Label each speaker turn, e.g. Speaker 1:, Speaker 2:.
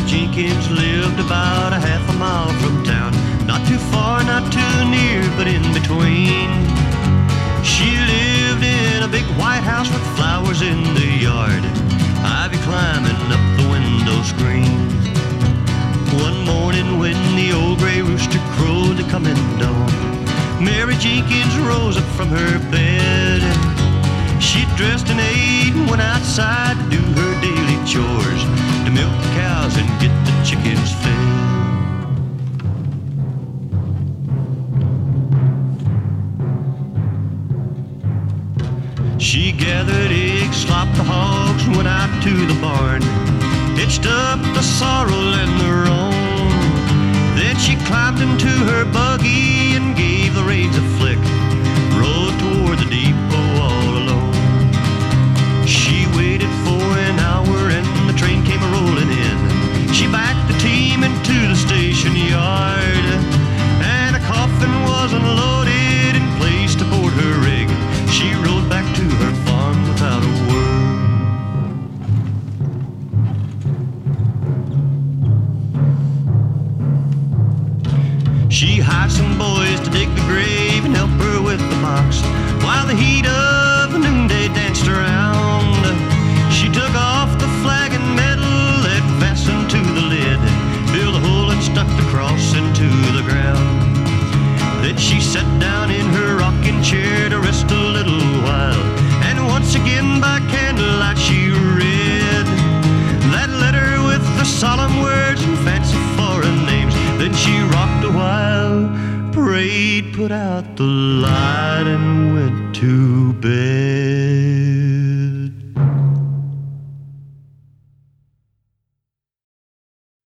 Speaker 1: Mary Jenkins lived about a half a mile from town. Not too far, not too near, but in between. She lived in a big white house with flowers in the yard, ivy climbing up the window screen. One morning when the old gray rooster crowed to come in dawn, Mary Jenkins rose up from her bed. She dressed and ate and went outside to do her daily chores, to milk the cows and get the chickens fed. She gathered eggs, slopped the hogs, and went out to the barn, hitched up the sorrel and the roan. Then she climbed into her buggy and gave the reins a flick, rode toward the depot all alone. She waited for an hour and the train came a-rolling in. She backed the team into the station yard, and a coffin was unloaded and placed aboard her rig. She rode back to her farm without a word. She hired some boys to dig the grave and help her with the box, while the heat of the noonday danced around. She took off the flag and medal that fastened to the lid, filled a hole and stuck the cross into the ground. Then she sat down in her rocking chair to rest a little while, and once again by candlelight she read that letter with the solemn words and fancy foreign names. Then she rocked a while, prayed, put out the light, and went to bed.